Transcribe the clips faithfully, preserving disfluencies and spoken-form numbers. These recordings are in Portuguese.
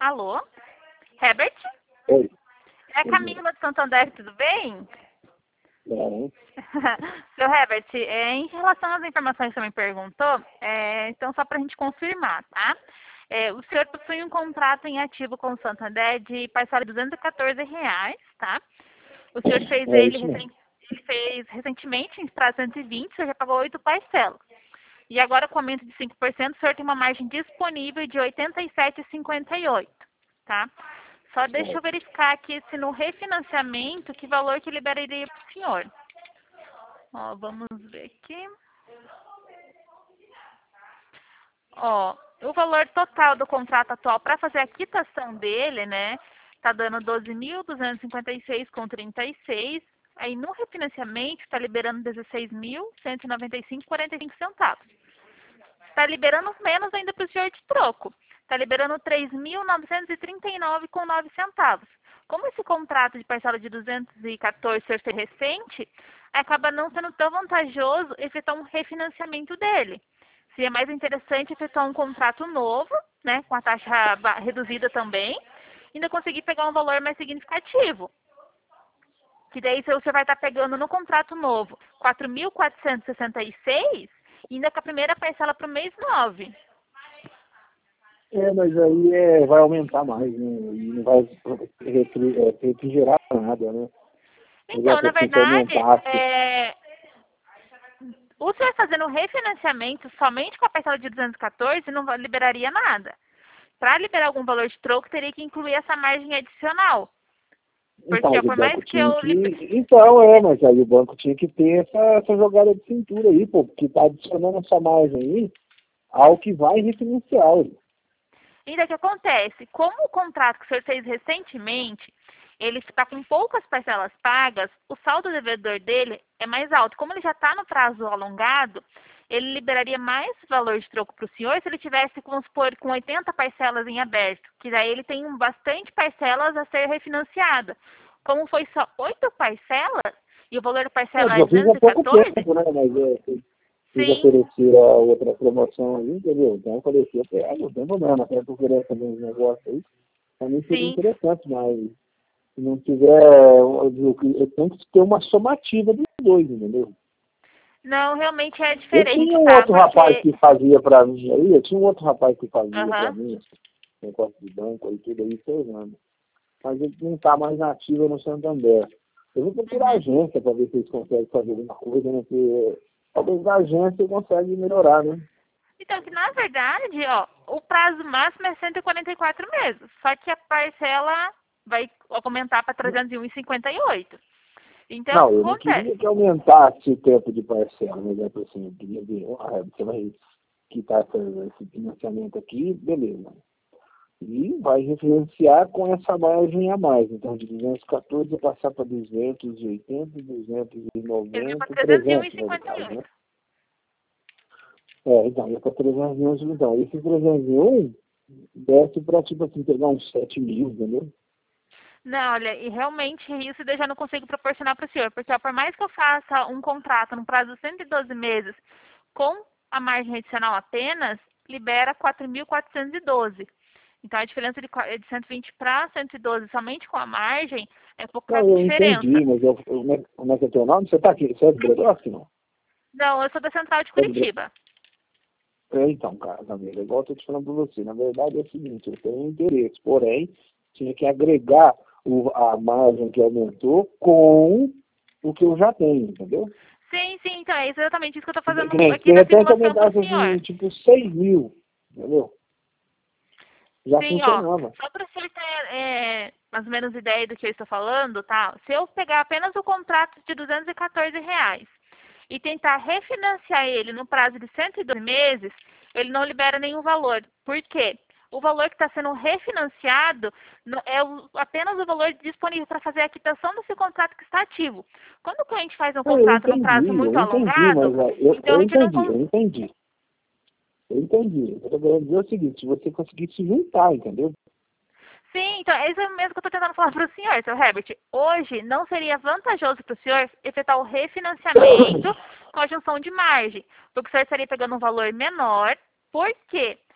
Alô? Herbert? Oi. É a Camila de Santander, tudo bem? Bem. Seu Herbert, é, em relação às informações que você me perguntou, é, então só para a gente confirmar, tá? É, o senhor possui um contrato em ativo com o Santander de parcela de duzentos e quatorze reais, tá? O senhor fez É ele, isso mesmo. recen- ele fez recentemente em prazo cento e vinte, o senhor já pagou oito parcelas. E agora, com aumento de cinco por cento, o senhor tem uma margem disponível de oitenta e sete vírgula cinquenta e oito, tá? Só deixa eu verificar aqui se no refinanciamento, que valor que liberaria para o senhor. Ó, vamos ver aqui. Ó, o valor total do contrato atual para fazer a quitação dele, né, tá dando doze mil duzentos e cinquenta e seis vírgula trinta e seis. Aí no refinanciamento está liberando dezesseis mil cento e noventa e cinco vírgula quarenta e cinco centavos. Está liberando menos ainda para o senhor de troco. Está liberando três mil novecentos e trinta e nove vírgula nove centavos. Como esse contrato de parcela de duzentos e quatorze ser recente, acaba não sendo tão vantajoso efetuar um refinanciamento dele. Seria mais interessante efetuar um contrato novo, né, com a taxa ba- reduzida também, e ainda conseguir pegar um valor mais significativo. Que daí você vai estar pegando no contrato novo quatro mil quatrocentos e sessenta e seis e ainda com a primeira parcela para o mês nove. É, mas aí é, vai aumentar mais, né? E não vai refri- é, refrigerar nada, né? Melhor Então, que na assim, que verdade, aumentasse. é, o senhor fazendo o refinanciamento somente com a parcela de duzentos e quatorze não va- liberaria nada. Para liberar algum valor de troco, teria que incluir essa margem adicional. Então, Porque ó, mas o por mais banco que tinha eu que. liber... Então, é, mas aí o banco tinha que ter essa, essa jogada de cintura aí, pô, porque tá adicionando essa margem aí ao que vai refinanciar. Ué. Ainda que acontece, como o contrato que o senhor fez recentemente, ele está com poucas parcelas pagas, o saldo devedor dele é mais alto. Como ele já está no prazo alongado, ele liberaria mais valor de troco para o senhor se ele tivesse, vamos supor, com oitenta parcelas em aberto, que daí ele tem um bastante parcelas a ser refinanciada. Como foi só oito parcelas, e o valor da É, parcela porque é eu fiz há pouco duzentos e quatorze, tempo, né? Mas é, fiz fiz sim, oferecer a outra promoção aí, entendeu? Então eu falei assim, eu pego, não tem problema, até que oferece também uns negócios aí. Também seria sim. interessante, mas se não tiver, eu, digo que eu tenho que ter uma somativa dos dois, entendeu? Não, realmente é Eu tinha diferente, um tá? outro rapaz Porque... que fazia para mim aí, eu tinha um outro rapaz que fazia para Aham. mim, esse negócio de banco aí, tudo aí, seis anos. Mas ele não está mais nativo no Santander. Eu vou procurar a Uhum. agência para ver se eles conseguem fazer alguma coisa, né? Porque talvez na agência consegue melhorar, né? Então, que na verdade, ó, o prazo máximo é cento e quarenta e quatro meses. Só que a parcela vai aumentar para trezentos e um vírgula cinquenta e oito. Então, o Não, que eu não queria acontece? que aumentasse o tempo de parcela, por exemplo, assim, eu queria ver, ah, você vai quitar essa, esse financiamento aqui, beleza. E vai refinanciar com essa margem a mais. Então, de duzentos e quatorze passar para duzentos e oitenta, duzentos e Ele vai para noventa, trezentos e um trezentos, vírgula né, no cinquenta e caso, né? oito. É, então, ia para trezentos e um, então, esse trezentos e um desce para, tipo assim, pegar uns sete mil, entendeu? Não, olha, e realmente isso eu já não consigo proporcionar para o senhor, porque ó, por mais que eu faça um contrato no prazo de cento e doze meses com a margem adicional apenas, libera quatro mil quatrocentos e doze. Então, a diferença de qua- de cento e vinte para cento e doze somente com a margem é pouca Não, eu diferença. entendi, mas eu, eu, como é como é que é teu nome? Você tá aqui, você é de Bredosque, não? Não, eu sou da Central de Você é de Bre- Curitiba. É, então, cara, Camila, igual eu tô te falando para você, na verdade é o seguinte, eu tenho interesse, porém, tinha que agregar o, a margem que aumentou com o que eu já tenho, entendeu? Sim, sim, então é exatamente isso que eu estou De fazendo de aqui na repente simulação para o aumentasse senhor. assim, tipo, seis mil, entendeu? Já Sim, ó, funcionava. só para o senhor ter é, mais ou menos ideia do que eu estou falando, tá? Se eu pegar apenas o contrato de duzentos e quatorze reais e tentar refinanciar ele no prazo de cento e doze meses, ele não libera nenhum valor. Por quê? O valor que está sendo refinanciado no- é o- apenas o valor disponível para fazer a quitação desse contrato que está ativo. Quando o cliente faz um Não, eu contrato no prazo entendi, muito eu entendi, alongado, mas ó, eu, então a eu gente não entendi, consegue. eu entendi. Eu entendi. Eu tô querendo dizer o seguinte, se você conseguir se juntar, entendeu? Sim, então é isso mesmo que eu estou tentando falar para o senhor, seu Herbert. Hoje não seria vantajoso para o senhor efetuar o refinanciamento com a junção de margem, porque o senhor estaria pegando um valor menor. Por quê?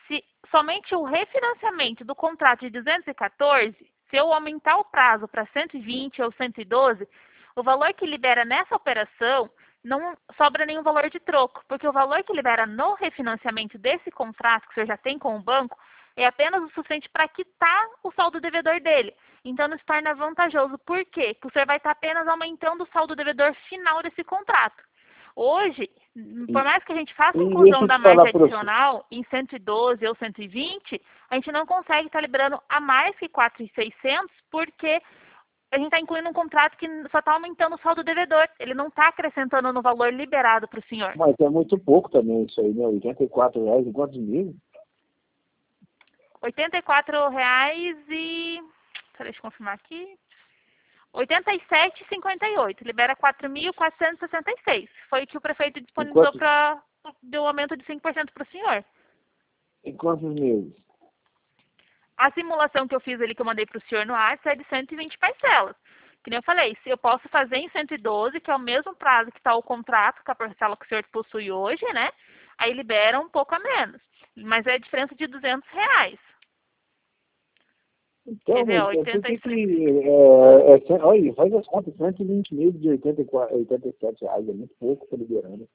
Se somente o refinanciamento do contrato de duzentos e quatorze, se eu aumentar o prazo para cento e vinte ou cento e doze, o valor que libera nessa operação não sobra nenhum valor de troco, porque o valor que libera no refinanciamento desse contrato que o senhor já tem com o banco é apenas o suficiente para quitar o saldo devedor dele. Então, não se torna vantajoso. Por quê? Porque o senhor vai estar apenas aumentando o saldo devedor final desse contrato. Hoje, por mais que a gente faça a E inclusão deixa eu da te falar margem para você. adicional em cento e doze ou cento e vinte, a gente não consegue estar liberando a mais que quatro mil e seiscentos, porque a gente está incluindo um contrato que só está aumentando o saldo devedor. Ele não está acrescentando no valor liberado para o senhor. Mas é muito pouco também isso aí, né? oitenta e quatro reais em quantos mil? oitenta e quatro reais e... Deixa eu confirmar aqui. oitenta e sete reais e cinquenta e oito. Libera quatro mil quatrocentos e sessenta e seis. Foi o que o prefeito Em disponibilizou quantos, para deu um aumento de cinco por cento para o senhor. em quantos meses? A simulação que eu fiz ali, que eu mandei para o senhor no WhatsApp, é de cento e vinte parcelas. Que nem eu falei, se eu posso fazer em cento e doze, que é o mesmo prazo que está o contrato, com a parcela que o senhor possui hoje, né? Aí libera um pouco a menos. Mas é a diferença de duzentos reais. Então, Entendeu? mas é, por oitenta que e que... três. É, é, cem- olha, faz as contas, cento e vinte meses de oitenta e quatro, oitenta e sete reais. É muito pouco para liberando.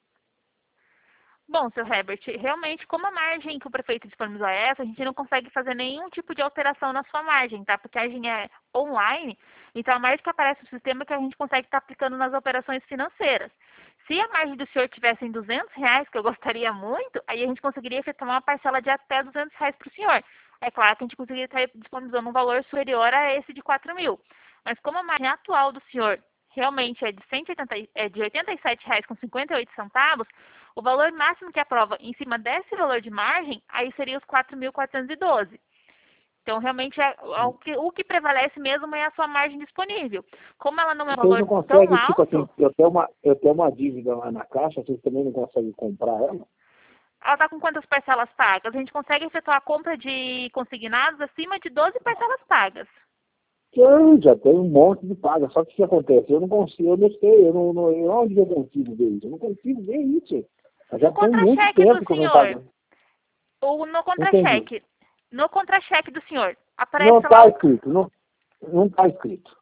Bom, seu Herbert, realmente, como a margem que o prefeito disponibilizou é essa, a gente não consegue fazer nenhum tipo de alteração na sua margem, tá? Porque a margem é online, então a margem que aparece no sistema é que a gente consegue estar aplicando nas operações financeiras. Se a margem do senhor tivesse em duzentos reais, que eu gostaria muito, aí a gente conseguiria efetuar uma parcela de até duzentos reais para o senhor. É claro que a gente conseguiria estar disponibilizando um valor superior a esse de quatro mil. Mas como a margem atual do senhor realmente é de, cento e oitenta, é de oitenta e sete reais com cinquenta e oito centavos, o valor máximo que aprova em cima desse valor de margem, aí seria os quatro mil quatrocentos e doze. Então, realmente, é, o, que, o que prevalece mesmo é a sua margem disponível. Como ela não é um Vocês valor não tão conseguem, tipo assim, alto, eu tenho uma, eu tenho uma dívida lá na caixa, vocês também não conseguem comprar ela? ela está com quantas parcelas pagas? A gente consegue efetuar a compra de consignados acima de doze parcelas pagas. Eu já tenho um monte de paga, só que o que acontece? Eu não consigo, eu não sei, eu não, não, eu, onde eu consigo ver isso? Eu não consigo ver isso. Eu já No tem muito contra-cheque do tempo que eu não senhor, pago. ou no Não entendi. contra-cheque, no contra-cheque do senhor, Não aparece lá está o... escrito, não não está escrito.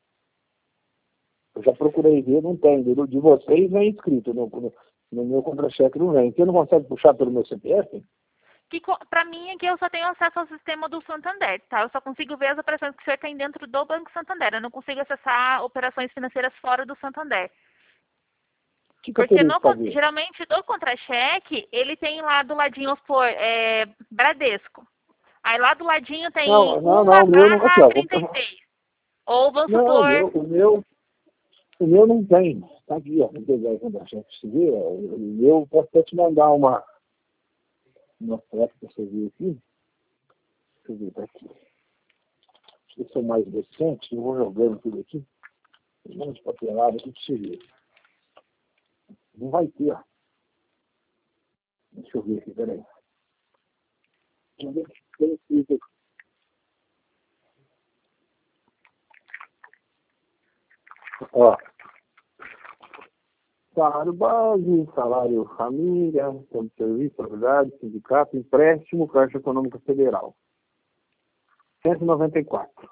Eu já procurei ver, não tem. De de vocês vem escrito, no, no, no meu contra-cheque não vem. Você não consegue puxar pelo meu C P F? que para mim aqui eu só tenho acesso ao sistema do Santander, tá? Eu só consigo ver as operações que o senhor tem dentro do Banco Santander. Eu não consigo acessar operações financeiras fora do Santander. O que, que eu Porque teria que no, con- fazer? geralmente do contra-cheque, ele tem lá do ladinho, vamos supor, é, Bradesco. Aí lá do ladinho tem Não, não, não, uma o meu não. Aqui, barra ó. vou- trinta e seis. Ou vamos Não, o supor, meu, o meu, o meu não tem. Está aqui, ó. Vou pegar o contra-cheque. Você vê, ó, o meu, posso até te mandar uma, uma foto para você ver aqui. Deixa eu ver, tá aqui. Se eu sou mais decente, eu vou jogando tudo aqui. Um monte de papelada aqui para você ver. Não vai ter, ó. Deixa eu ver aqui, peraí. Deixa eu ver se tem escrito aqui. Ó, salário base, salário família, tempo de serviço, propriedade, sindicato, empréstimo, Caixa Econômica Federal. cento e noventa e quatro.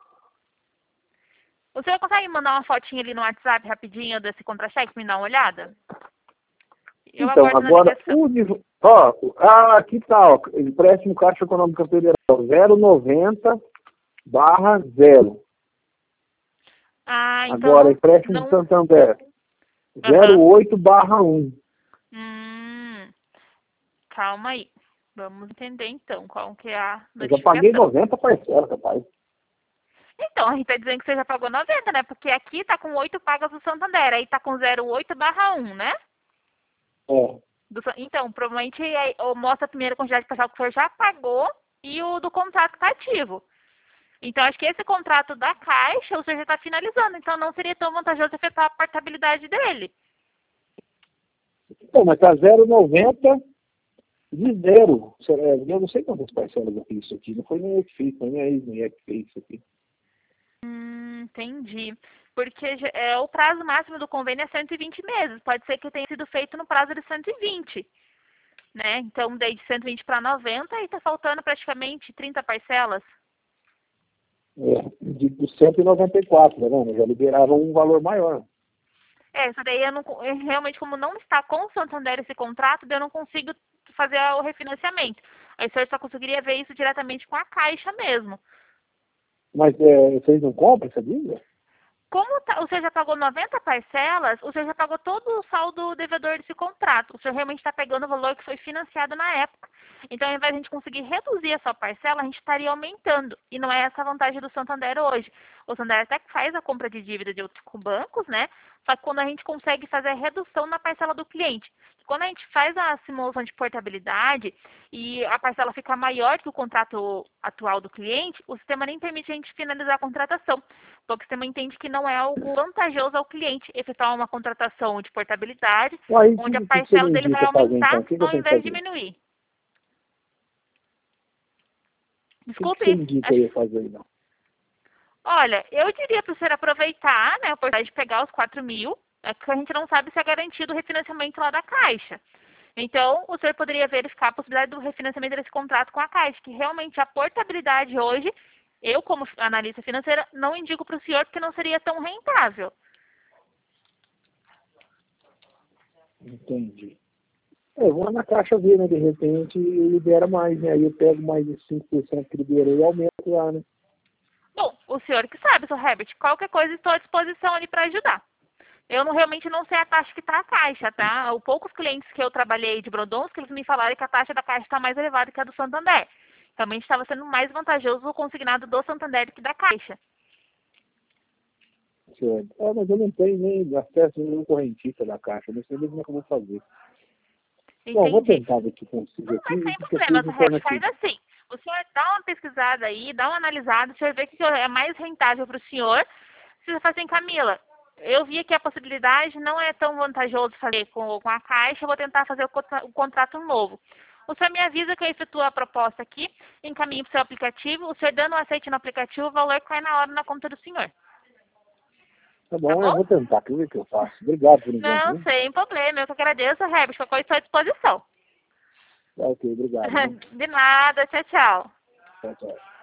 o senhor consegue mandar uma fotinha ali no WhatsApp rapidinho desse contra-cheque para me dar uma olhada? Eu Então, aguardo na agora, ligação. o de, ó, ah, aqui tá, ó, empréstimo Caixa Econômica Federal, zero noventa barra zero. Ah, então Agora, não... empréstimo de não Santander, zero aham. oito barra um. Hum, calma aí. Vamos entender então qual que é a Eu já paguei notificação. noventa parcelas, rapaz. Então, a gente está dizendo que você já pagou noventa, né? Porque aqui tá com oito pagas do Santander, aí tá com zero oito barra um, né? É. Do San- então, provavelmente aí, ou mostra a primeira quantidade de parcela que o senhor já pagou e o do contrato está ativo. Então, acho que esse contrato da Caixa o senhor já está finalizando, então não seria tão vantajoso efetuar a portabilidade dele. Então, mas tá zero noventa de zero. Eu não sei quantas parcelas eu fiz isso aqui. Não foi nem eu que fiz, foi nem a ex-mulher que fez isso aqui. Hum, entendi. Porque já- é, o prazo máximo do convênio é cento e vinte meses. Pode ser que tenha sido feito no prazo de cento e vinte. né? Então, dei de cento e vinte para noventa e está faltando praticamente trinta parcelas. É, de cento e noventa e quatro, né? Já liberaram um valor maior. É, isso daí eu não, eu realmente, como não está com o Santander esse contrato, eu não consigo fazer o refinanciamento. Aí o senhor só conseguiria ver isso diretamente com a Caixa mesmo. Mas é, vocês não compram essa dívida? Como tá, o senhor já pagou noventa parcelas, o senhor já pagou todo o saldo devedor desse contrato. O senhor realmente está pegando o valor que foi financiado na época. Então, ao invés de a gente conseguir reduzir a sua parcela, a gente estaria aumentando. E não é essa a vantagem do Santander hoje. O Santander até faz a compra de dívida de outros bancos, né? Só que quando a gente consegue fazer a redução na parcela do cliente. Quando a gente faz a simulação de portabilidade e a parcela fica maior que o contrato atual do cliente, o sistema nem permite a gente finalizar a contratação. Porque o sistema entende que não é algo vantajoso ao cliente efetuar uma contratação de portabilidade, Aí, onde a que, que você parcela me dele vai indica fazer, aumentar então? O que, que eu ao tenho que invés de fazer? diminuir. O que, que você Desculpe, indica acho... eu fazer, não? Olha, eu diria para o senhor aproveitar, né, a oportunidade de pegar os quatro mil, é porque a gente não sabe se é garantido o refinanciamento lá da Caixa. Então, o senhor poderia verificar a possibilidade do refinanciamento desse contrato com a Caixa, que realmente a portabilidade hoje, eu como analista financeira, não indico para o senhor porque não seria tão rentável. Entendi. É, eu vou lá na Caixa ver, né? De repente libera mais, né? Aí eu pego mais de cinco por cento que liberou e aumento lá, né? Bom, o senhor que sabe, senhor Herbert, qualquer coisa estou à disposição ali para ajudar. Eu não, realmente não sei a taxa que está a Caixa, tá? O poucos clientes que eu trabalhei de Brodons, que eles me falaram que a taxa da Caixa está mais elevada que a do Santander. Realmente estava sendo mais vantajoso o consignado do Santander que da Caixa. Certo. Ah, mas eu não tenho nem acesso nenhum correntista da Caixa, não sei nem como é que eu vou fazer. Bom, vou Entende? tentar ver que consigo Não, aqui mas e sem que eu fiz problema, em senhor torno Herbert, aqui. faz assim. O senhor dá uma pesquisada aí, dá uma analisada, o senhor vê que é mais rentável para o senhor. Se você fala assim, Camila, eu vi que a possibilidade não é tão vantajoso fazer com, com a Caixa, eu vou tentar fazer o, contra, o contrato novo. O senhor me avisa que eu efetuo a proposta aqui, encaminho para o seu aplicativo, o senhor dando um aceite no aplicativo, o valor cai na hora na conta do senhor. Tá Tá bom, eu bom? vou tentar, quer ver o que eu faço. Obrigado por enquanto, Não, viu? sem problema, eu que agradeço, Herbert, qualquer coisa estou à disposição. Tá, ok, obrigado, viu? De nada, tchau, tchau. Tchau, tchau.